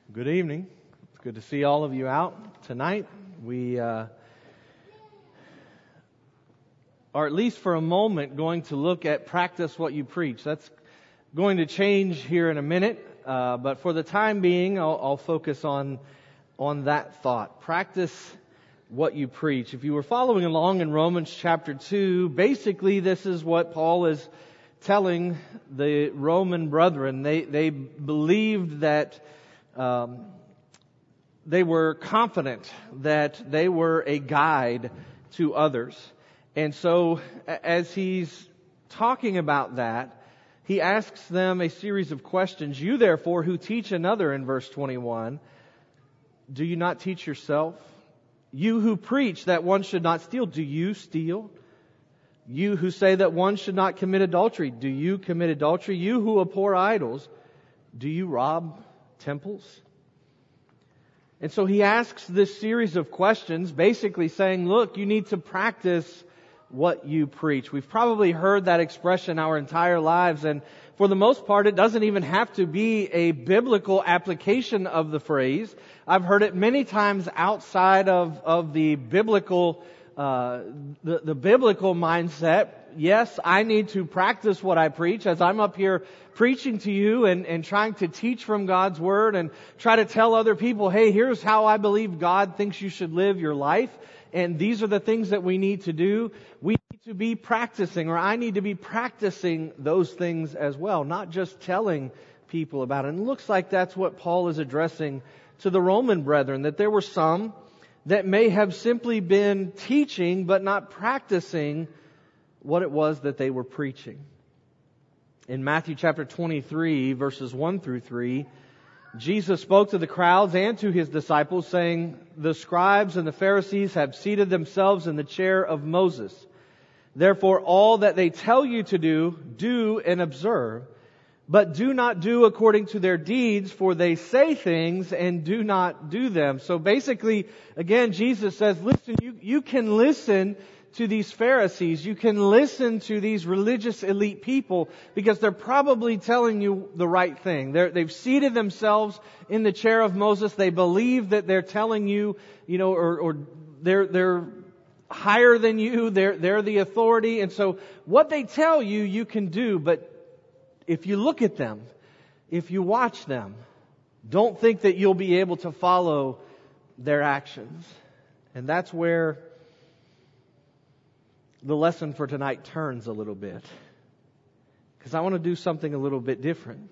Good evening. It's good to see all of you out tonight. We are, at least for a moment, going to look at practice what you preach. That's going to change here in a minute, but for the time being, I'll focus on that thought. Practice what you preach. If you were following along in Romans chapter 2, basically this is what Paul is telling the Roman brethren. They believed that they were confident that they were a guide to others. And so as he's talking about that, he asks them a series of questions. You therefore who teach another, in verse 21, do you not teach yourself? You who preach that one should not steal, do you steal? You who say that one should not commit adultery, do you commit adultery? You who abhor idols, do you rob temples? And so he asks this series of questions, basically saying, look, you need to practice what you preach. We've probably heard that expression our entire lives, and for the most part, it doesn't even have to be a biblical application of the phrase. I've heard it many times outside of the biblical the biblical mindset. Yes, I need to practice what I preach as I'm up here preaching to you and trying to teach from God's Word and try to tell other people, hey, here's how I believe God thinks you should live your life. And these are the things that we need to do. We need to be practicing, or I need to be practicing those things as well, not just telling people about it. And it looks like that's what Paul is addressing to the Roman brethren, that there were some that may have simply been teaching but not practicing what it was that they were preaching. In Matthew chapter 23, verses 1 through 3, Jesus spoke to the crowds and to His disciples, saying, the scribes and the Pharisees have seated themselves in the chair of Moses. Therefore, all that they tell you to do, do and observe. But do not do according to their deeds, for they say things and do not do them. So basically, again, Jesus says, listen, you can listen to these Pharisees. You can listen to these religious elite people because they're probably telling you the right thing. They've seated themselves in the chair of Moses. They believe that they're telling you, or they're higher than you. They're the authority. And so what they tell you, you can do, but if you look at them, if you watch them, don't think that you'll be able to follow their actions. And that's where the lesson for tonight turns a little bit. Because I want to do something a little bit different.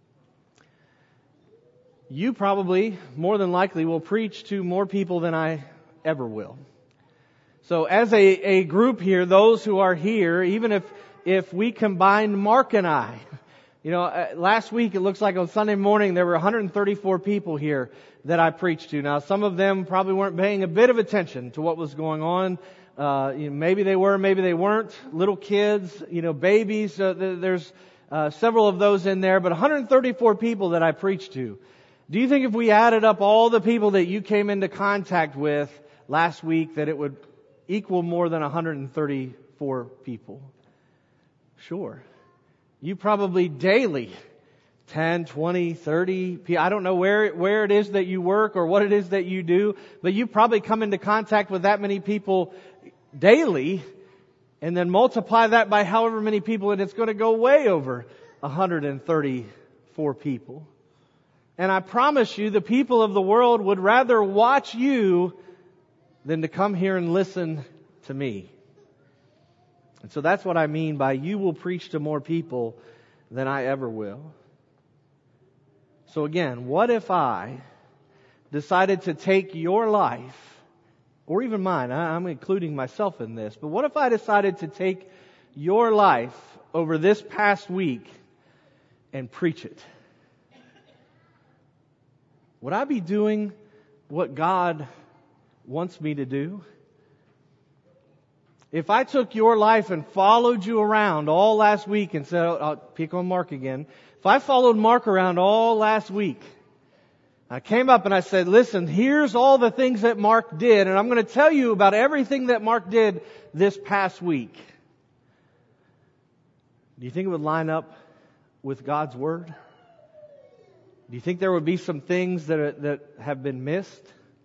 You probably, more than likely, will preach to more people than I ever will. So as a group here, those who are here, even if we combined Mark and I, last week it looks like on Sunday morning there were 134 people here that I preached to. Now some of them probably weren't paying a bit of attention to what was going on. Maybe they were, maybe they weren't. Little kids, babies. There's several of those in there, but 134 people that I preached to. Do you think if we added up all the people that you came into contact with last week that it would equal more than 134 people? Sure. You probably daily, 10, 20, 30, I don't know where it is that you work or what it is that you do, but you probably come into contact with that many people daily, and then multiply that by however many people, and it's going to go way over 134 people. And I promise you, the people of the world would rather watch you than to come here and listen to me. And so that's what I mean by you will preach to more people than I ever will. So again, what if I decided to take your life, or even mine, I'm including myself in this, but what if I decided to take your life over this past week and preach it? Would I be doing what God wants me to do? If I took your life and followed you around all last week and said, I'll pick on Mark again. If I followed Mark around all last week, I came up and I said, listen, here's all the things that Mark did, and I'm going to tell you about everything that Mark did this past week. Do you think it would line up with God's Word? Do you think there would be some things that have been missed?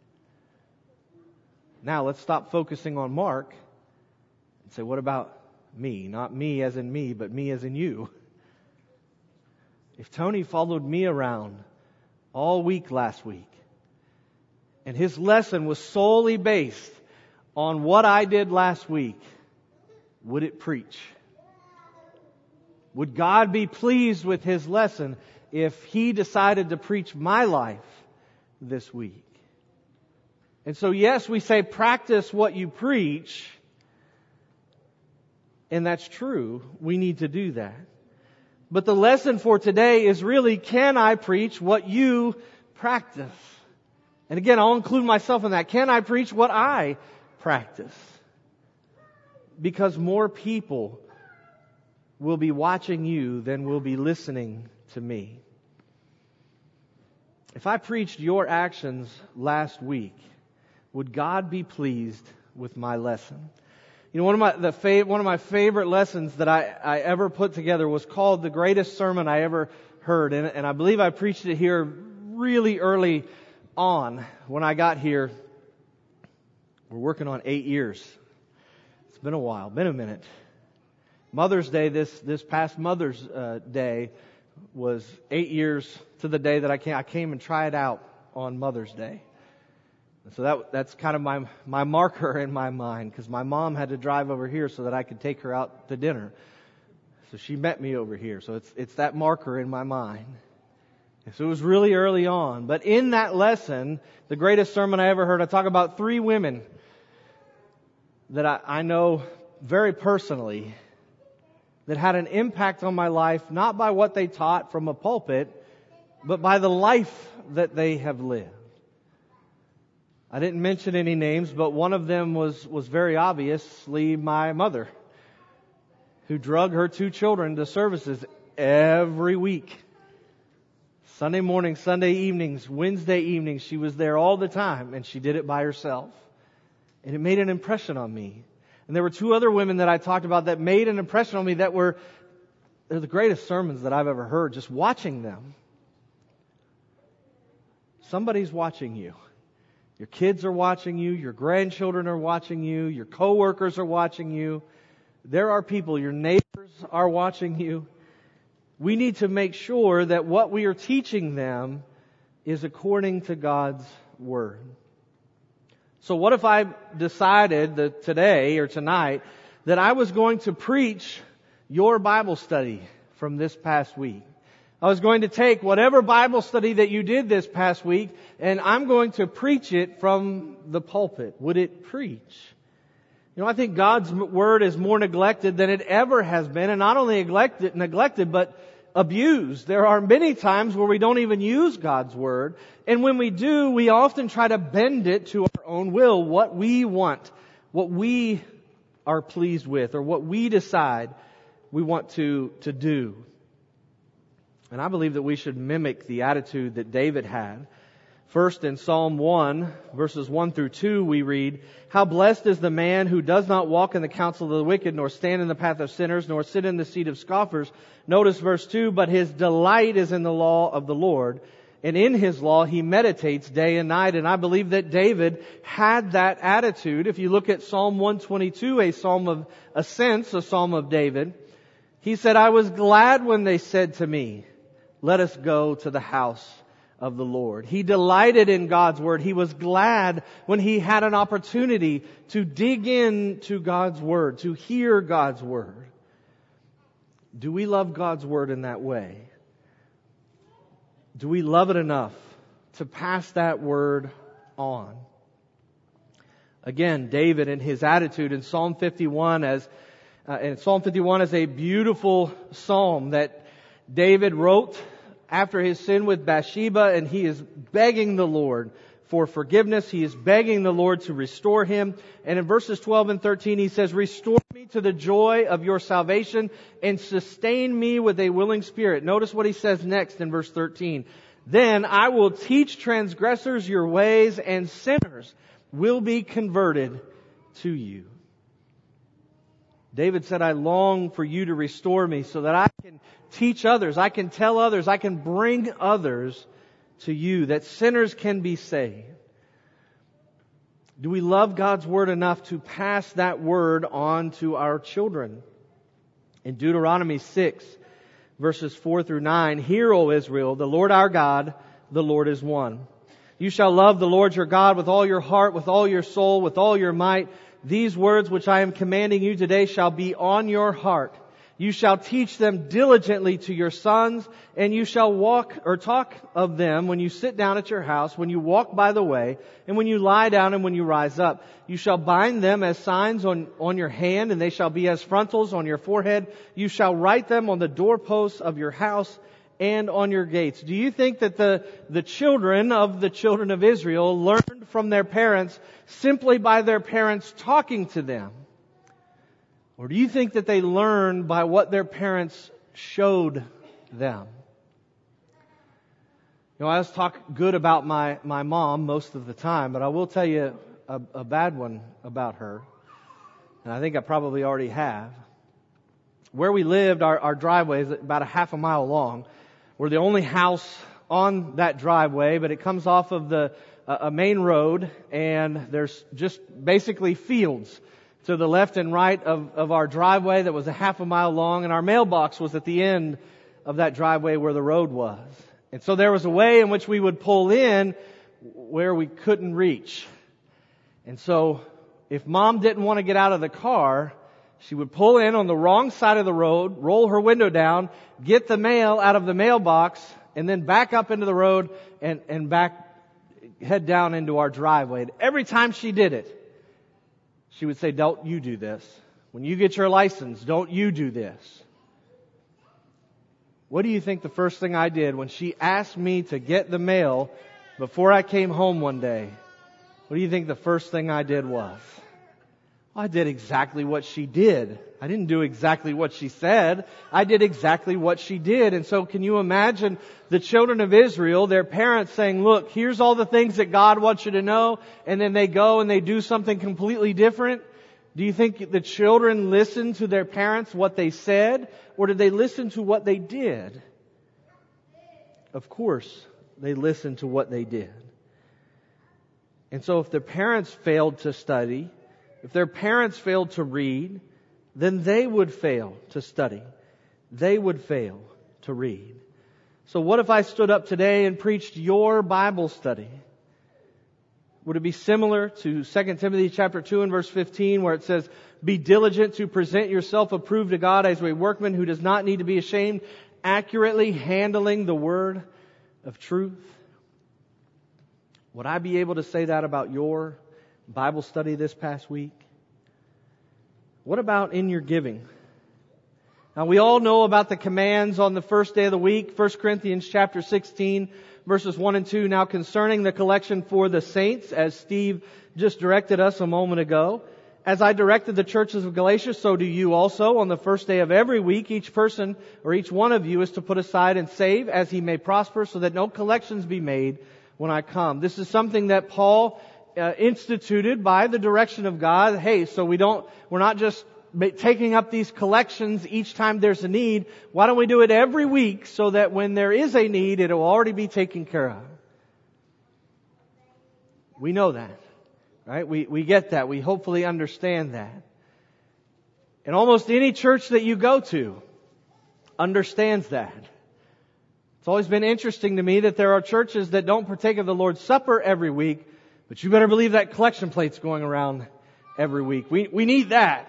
Now let's stop focusing on Mark and say, what about me? Not me as in me, but me as in you. If Tony followed me around all week last week, and his lesson was solely based on what I did last week, would it preach? Would God be pleased with his lesson if he decided to preach my life this week? And so yes, we say practice what you preach, and that's true. We need to do that. But the lesson for today is really, can I preach what you practice? And again, I'll include myself in that. Can I preach what I practice? Because more people will be watching you than will be listening to me. If I preached your actions last week, would God be pleased with my lesson? You know, one of my favorite lessons that I ever put together was called The Greatest Sermon I Ever Heard. And I believe I preached it here really early on when I got here. We're working on 8 years. It's been a while, been a minute. Mother's Day, this past Mother's Day was 8 years to the day that I came and tried out on Mother's Day. So that's kind of my marker in my mind, because my mom had to drive over here so that I could take her out to dinner. So she met me over here. So it's that marker in my mind. And so it was really early on. But in that lesson, the greatest sermon I ever heard, I talk about 3 women that I know very personally that had an impact on my life, not by what they taught from a pulpit, but by the life that they have lived. I didn't mention any names, but one of them was very obviously my mother, who drug her 2 children to services every week. Sunday mornings, Sunday evenings, Wednesday evenings, she was there all the time, and she did it by herself. And it made an impression on me. And there were 2 other women that I talked about that made an impression on me they're the greatest sermons that I've ever heard, just watching them. Somebody's watching you. Your kids are watching you. Your grandchildren are watching you. Your coworkers are watching you. There are people, your neighbors are watching you. We need to make sure that what we are teaching them is according to God's Word. So what if I decided that today or tonight that I was going to preach your Bible study from this past week? I was going to take whatever Bible study that you did this past week, and I'm going to preach it from the pulpit. Would it preach? You know, I think God's Word is more neglected than it ever has been, and not only neglected, but abused. There are many times where we don't even use God's Word, and when we do, we often try to bend it to our own will, what we want, what we are pleased with, or what we decide we want to do. And I believe that we should mimic the attitude that David had. First, in Psalm 1, verses 1 through 2, we read, "How blessed is the man who does not walk in the counsel of the wicked, nor stand in the path of sinners, nor sit in the seat of scoffers." Notice verse 2, "But his delight is in the law of the Lord, and in his law he meditates day and night." And I believe that David had that attitude. If you look at Psalm 122, a psalm of ascents, a psalm of David, he said, "I was glad when they said to me, 'Let us go to the house of the Lord.'" He delighted in God's Word. He was glad when he had an opportunity to dig into God's Word, to hear God's Word. Do we love God's Word in that way? Do we love it enough to pass that Word on? Again, David in his attitude in Psalm 51 is a beautiful psalm that David wrote after his sin with Bathsheba, and he is begging the Lord for forgiveness. He is begging the Lord to restore him. And in verses 12 and 13 he says, "Restore me to the joy of your salvation and sustain me with a willing spirit." Notice what he says next in verse 13. "Then I will teach transgressors your ways, and sinners will be converted to you." David said, "I long for you to restore me so that I can teach others, I can tell others, I can bring others to you, that sinners can be saved? Do we love God's Word enough to pass that Word on to our children? In Deuteronomy 6, verses 4 through 9, Hear, O Israel, the Lord our God, the Lord is one. You shall love the Lord your God with all your heart, with all your soul, with all your might. These words which I am commanding you today shall be on your heart. You shall teach them diligently to your sons, and you shall talk of them when you sit down at your house, when you walk by the way, and when you lie down and when you rise up. You shall bind them as signs on your hand, and they shall be as frontals on your forehead. You shall write them on the doorposts of your house and on your gates. Do you think that the children of Israel learned from their parents simply by their parents talking to them? Or do you think that they learned by what their parents showed them? You know, I always talk good about my mom most of the time, but I will tell you a bad one about her. And I think I probably already have. Where we lived, our driveway is about a half a mile long. We're the only house on that driveway, but it comes off of a main road, and there's just basically fields to the left and right of our driveway that was a half a mile long, and our mailbox was at the end of that driveway where the road was. And so there was a way in which we would pull in where we couldn't reach. And so if Mom didn't want to get out of the car, she would pull in on the wrong side of the road, roll her window down, get the mail out of the mailbox, and then back up into the road and head down into our driveway. And every time she did it, she would say, "Don't you do this. When you get your license, don't you do this." What do you think the first thing I did when she asked me to get the mail before I came home one day? What do you think the first thing I did was? I did exactly what she did. I didn't do exactly what she said. I did exactly what she did. And so can you imagine the children of Israel, their parents saying, "Look, here's all the things that God wants you to know," and then they go and they do something completely different? Do you think the children listened to their parents, what they said, or did they listen to what they did? Of course, they listened to what they did. And so if their parents failed to study, if their parents failed to read, then they would fail to study. They would fail to read. So what if I stood up today and preached your Bible study? Would it be similar to 2 Timothy chapter 2 and verse 15 where it says, "Be diligent to present yourself approved to God as a workman who does not need to be ashamed, accurately handling the word of truth"? Would I be able to say that about your Bible study this past week? What about in your giving? Now we all know about the commands on the first day of the week, 1 Corinthians chapter 16, verses 1 and 2. Now concerning the collection for the saints, as Steve just directed us a moment ago, "As I directed the churches of Galatia, so do you also. On the first day of every week, each person or each one of you is to put aside and save as he may prosper, so that no collections be made when I come." This is something that Paul instituted by the direction of God. Hey, so we're not just taking up these collections each time there's a need. Why don't we do it every week so that when there is a need, it'll already be taken care of? We know that, right? We get that. We hopefully understand that. And almost any church that you go to understands that. It's always been interesting to me that there are churches that don't partake of the Lord's Supper every week, but you better believe that collection plate's going around every week. We need that.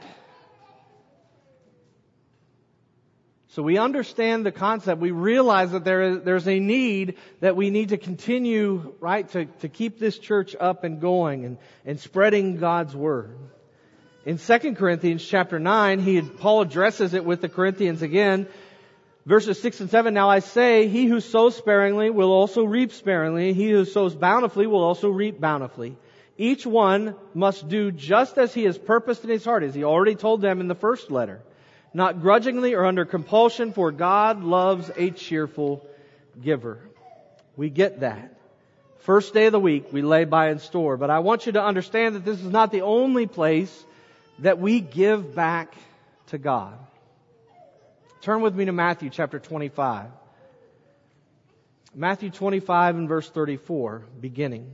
So we understand the concept. We realize that there's a need that we need to continue, right, to keep this church up and going and spreading God's Word. In 2 Corinthians chapter 9, Paul addresses it with the Corinthians again. Verses 6 and 7, "Now I say, he who sows sparingly will also reap sparingly. He who sows bountifully will also reap bountifully. Each one must do just as he has purposed in his heart," as he already told them in the first letter, "not grudgingly or under compulsion, for God loves a cheerful giver." We get that. First day of the week, we lay by and store. But I want you to understand that this is not the only place that we give back to God. Turn with me to Matthew chapter 25. Matthew 25 and verse 34, beginning.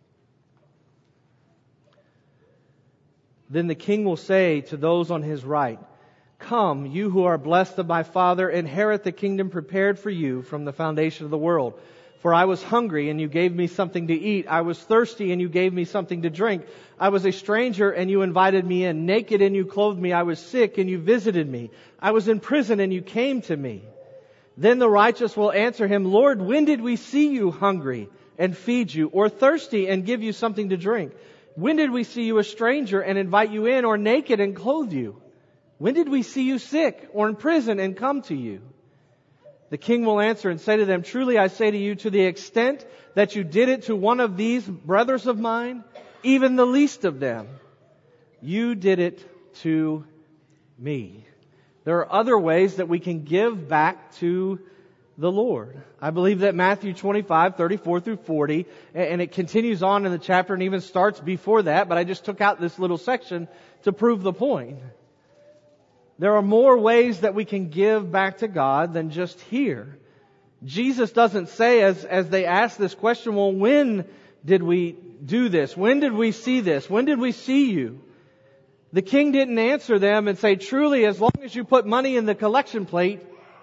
Then the king will say to those on his right, "Come, you who are blessed of my Father, inherit the kingdom prepared for you from the foundation of the world. For I was hungry, and you gave me something to eat. I was thirsty, and you gave me something to drink. I was a stranger, and you invited me in. Naked, and you clothed me. I was sick, and you visited me. I was in prison, and you came to me." Then the righteous will answer him, "Lord, when did we see you hungry and feed you, or thirsty and give you something to drink? When did we see you a stranger and invite you in, or naked and clothe you? When did we see you sick or in prison and come to you?" The king will answer and say to them, "Truly I say to you, to the extent that you did it to one of these brothers of mine, even the least of them, you did it to me." There are other ways that we can give back to the Lord. I believe that Matthew 25, 34 through 40, and it continues on in the chapter and even starts before that, but I just took out this little section to prove the point. There are more ways that we can give back to God than just here. Jesus doesn't say, as they ask this question, "Well, when did we do this? When did we see this? When did we see you?" The king didn't answer them and say, "Truly, as long as you put money in the collection plate,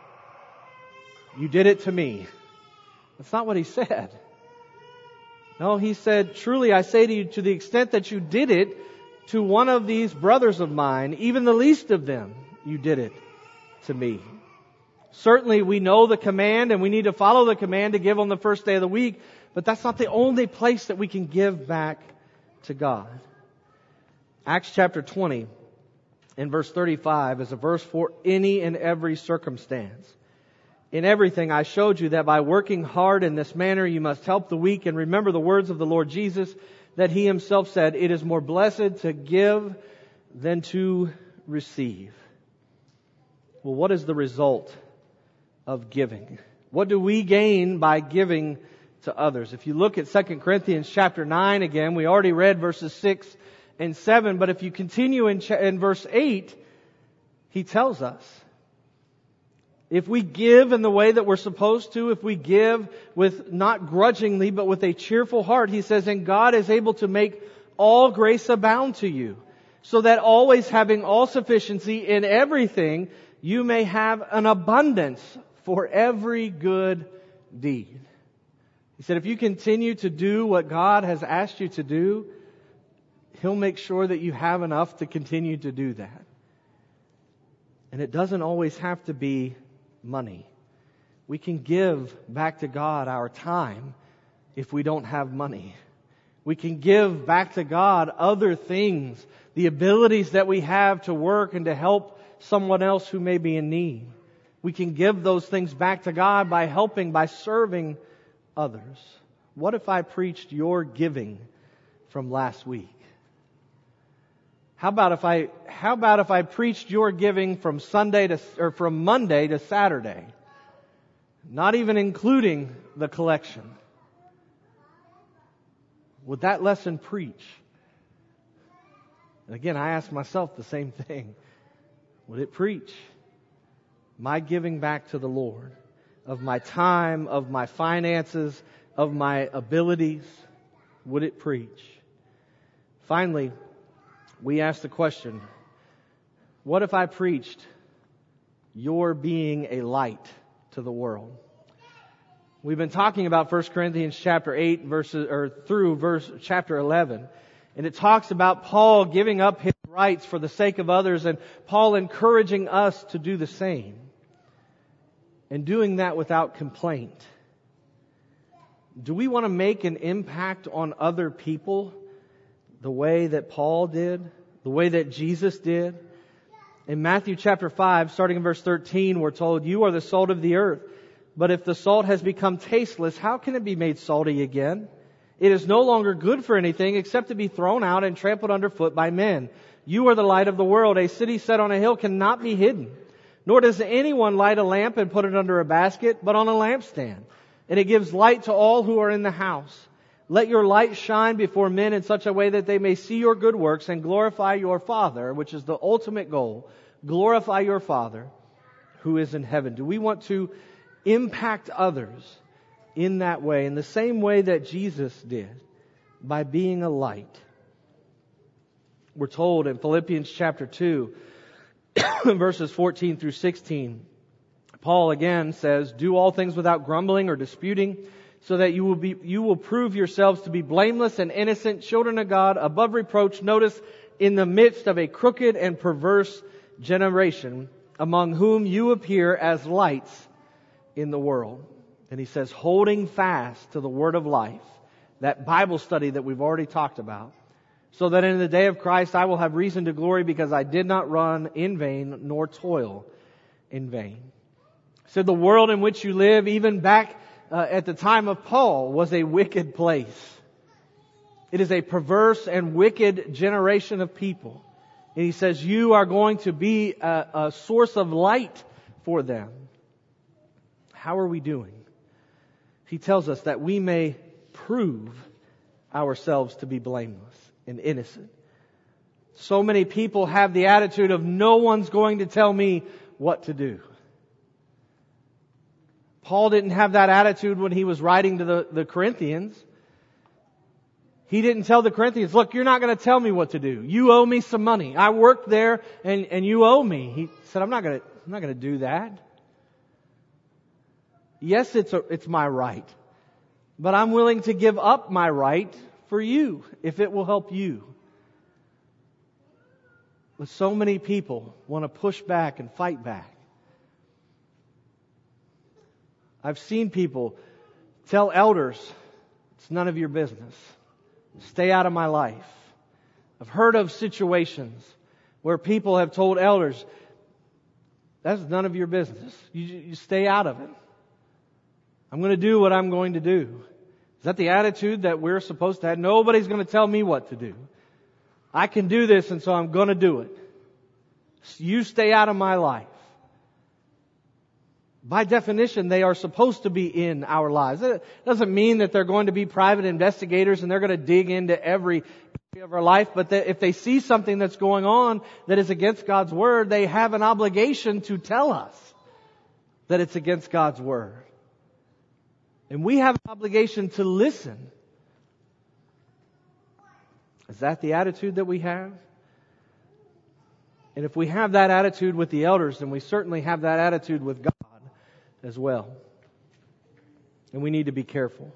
you did it to me." That's not what he said. No, he said, "Truly I say to you, to the extent that you did it to one of these brothers of mine, even the least of them, you did it to me." Certainly we know the command and we need to follow the command to give on the first day of the week, but that's not the only place that we can give back to God. Acts chapter 20 and verse 35 is a verse for any and every circumstance. "In everything I showed you that by working hard in this manner you must help the weak, and remember the words of the Lord Jesus, that He Himself said, 'It is more blessed to give than to receive.'" Well, what is the result of giving? What do we gain by giving to others? If you look at 2 Corinthians chapter 9 again, we already read verses 6 and 7, but if you continue in verse 8, he tells us, if we give in the way that we're supposed to, if we give with not grudgingly, but with a cheerful heart, he says, "And God is able to make all grace abound to you, so that always having all sufficiency in everything, you may have an abundance for every good deed." He said, if you continue to do what God has asked you to do, He'll make sure that you have enough to continue to do that. And it doesn't always have to be money. We can give back to God our time if we don't have money. We can give back to God other things, the abilities that we have to work and to help someone else who may be in need. We can give those things back to God by helping, by serving others. What if I preached your giving from last week? How about if I preached your giving from from Monday to Saturday? Not even including the collection. Would that lesson preach? And again, I ask myself the same thing. Would it preach? My giving back to the Lord of my time, of my finances, of my abilities, would it preach? Finally, we ask the question, what if I preached your being a light to the world? We've been talking about 1 Corinthians chapter 8 through chapter 11. And it talks about Paul giving up his rights for the sake of others, and Paul encouraging us to do the same. And doing that without complaint. Do we want to make an impact on other people the way that Paul did? The way that Jesus did? In Matthew chapter 5, starting in verse 13, we're told, "You are the salt of the earth. But if the salt has become tasteless, how can it be made salty again? It is no longer good for anything except to be thrown out and trampled underfoot by men. You are the light of the world. A city set on a hill cannot be hidden. Nor does anyone light a lamp and put it under a basket, but on a lampstand. And it gives light to all who are in the house. Let your light shine before men in such a way that they may see your good works and glorify your Father," which is the ultimate goal. Glorify your Father who is in heaven. Do we want to impact others in that way, in the same way that Jesus did, by being a light. We're told in Philippians chapter 2, verses 14 through 16, Paul again says, "Do all things without grumbling or disputing, so that you will prove yourselves to be blameless and innocent, children of God, above reproach." Notice, in the midst of a crooked and perverse generation, among whom you appear as lights in the world. And he says, holding fast to the word of life, that Bible study that we've already talked about, so that in the day of Christ I will have reason to glory, because I did not run in vain nor toil in vain. So the world in which you live, even back at the time of Paul, was a wicked place. It is a perverse and wicked generation of people. And he says you are going to be a source of light for them. How are we doing? He tells us that we may prove ourselves to be blameless and innocent. So many people have the attitude of, no one's going to tell me what to do. Paul didn't have that attitude when he was writing to the Corinthians. He didn't tell the Corinthians, look, you're not going to tell me what to do. You owe me some money. I worked there and you owe me. He said, I'm not going to do that. Yes, it's my right. But I'm willing to give up my right for you if it will help you. But so many people want to push back and fight back. I've seen people tell elders, it's none of your business. Stay out of my life. I've heard of situations where people have told elders, that's none of your business. You stay out of it. I'm going to do what I'm going to do. Is that the attitude that we're supposed to have? Nobody's going to tell me what to do. I can do this, and so I'm going to do it. You stay out of my life. By definition, they are supposed to be in our lives. It doesn't mean that they're going to be private investigators and they're going to dig into every area of our life, but that if they see something that's going on that is against God's Word, they have an obligation to tell us that it's against God's Word. And we have an obligation to listen. Is that the attitude that we have? And if we have that attitude with the elders, then we certainly have that attitude with God as well. And we need to be careful.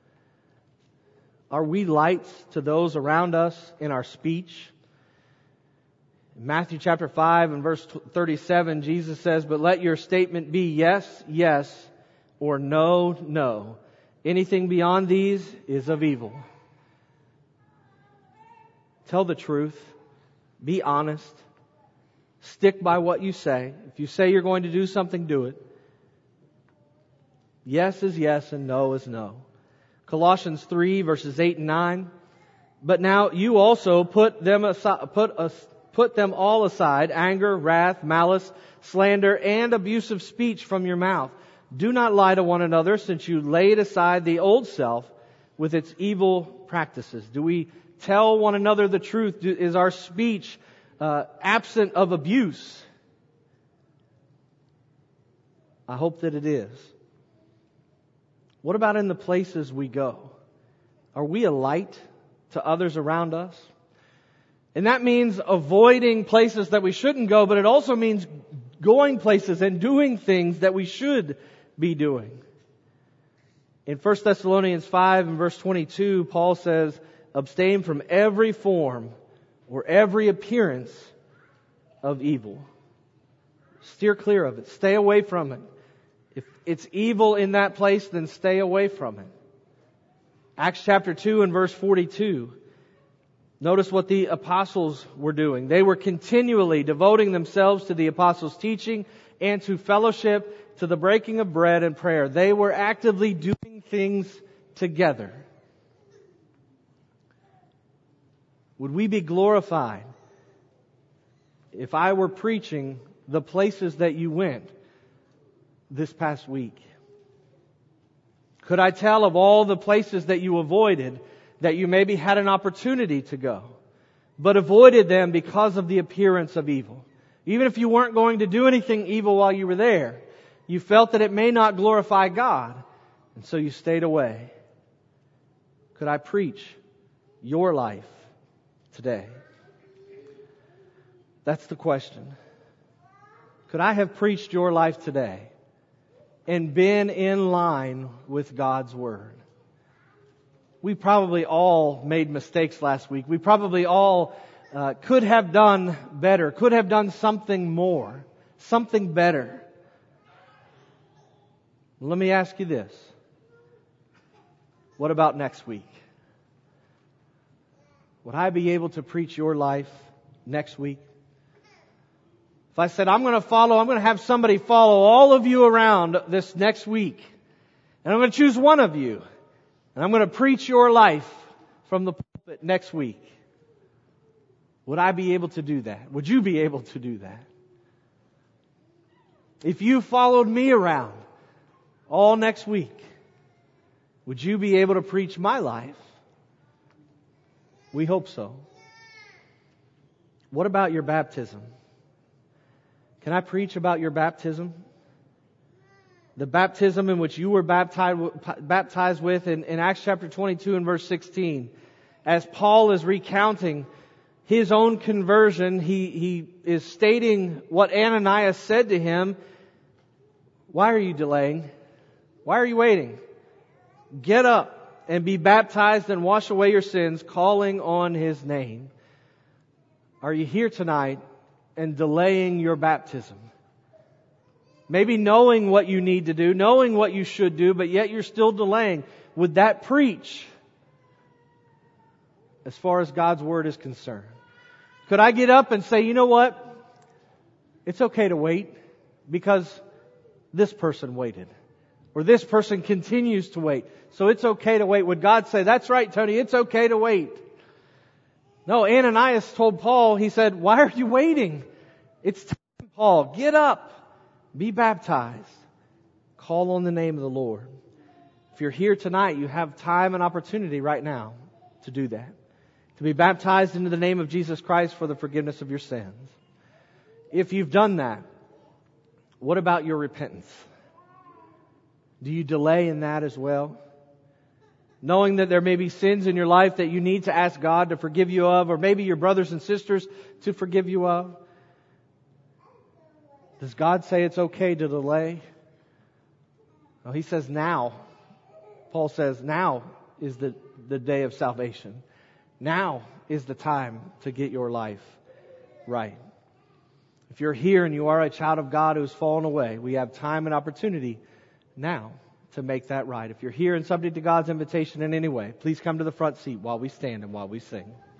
Are we lights to those around us in our speech? In Matthew chapter 5 and verse 37, Jesus says, "But let your statement be yes, yes, or no, no. Anything beyond these is of evil." Tell the truth. Be honest. Stick by what you say. If you say you're going to do something, do it. Yes is yes and no is no. Colossians 3 verses 8 and 9. "But now you also put them all aside, anger, wrath, malice, slander, and abusive speech from your mouth. Do not lie to one another, since you laid aside the old self with its evil practices." Do we tell one another the truth? Is our speech absent of abuse? I hope that it is. What about in the places we go? Are we a light to others around us? And that means avoiding places that we shouldn't go, but it also means going places and doing things that we should be doing. In 1 Thessalonians 5 and verse 22, Paul says, "Abstain from every form or every appearance of evil." Steer clear of it. Stay away from it. If it's evil in that place, then stay away from it. Acts chapter 2 and verse 42. Notice what the apostles were doing. They were continually devoting themselves to the apostles' teaching and to fellowship, to the breaking of bread and prayer. They were actively doing things together. Would we be glorified if I were preaching the places that you went this past week? Could I tell of all the places that you avoided that you maybe had an opportunity to go, but avoided them because of the appearance of evil? Even if you weren't going to do anything evil while you were there, you felt that it may not glorify God. and so you stayed away. Could I preach your life today? That's the question. Could I have preached your life today and been in line with God's Word? We probably all made mistakes last week. We probably all could have done better, could have done something more, something better. Let me ask you this. What about next week? Would I be able to preach your life next week? If I said, I'm going to have somebody follow all of you around this next week, and I'm going to choose one of you, and I'm going to preach your life from the pulpit next week. Would I be able to do that? Would you be able to do that? If you followed me around all next week, would you be able to preach my life? We hope so. What about your baptism? Can I preach about your baptism? The baptism in which you were baptized with in Acts chapter 22 and verse 16. As Paul is recounting his own conversion, he is stating what Ananias said to him. Why are you delaying? Why are you waiting? Get up and be baptized and wash away your sins, calling on His name. Are you here tonight and delaying your baptism? Maybe knowing what you need to do, knowing what you should do, but yet you're still delaying. Would that preach as far as God's Word is concerned? Could I get up and say, you know what? It's okay to wait because this person waited. Or this person continues to wait. So it's okay to wait. Would God say, that's right, Tony, it's okay to wait? No, Ananias told Paul, he said, why are you waiting? It's time, Paul. Get up. Be baptized. Call on the name of the Lord. If you're here tonight, you have time and opportunity right now to do that. To be baptized into the name of Jesus Christ for the forgiveness of your sins. If you've done that, what about your repentance? Do you delay in that as well? Knowing that there may be sins in your life that you need to ask God to forgive you of, or maybe your brothers and sisters to forgive you of. Does God say it's okay to delay? No, He says now. Paul says now is the day of salvation. Now is the time to get your life right. If you're here and you are a child of God who's fallen away, we have time and opportunity now to make that right. If you're here and subject to God's invitation in any way, please come to the front seat while we stand and while we sing.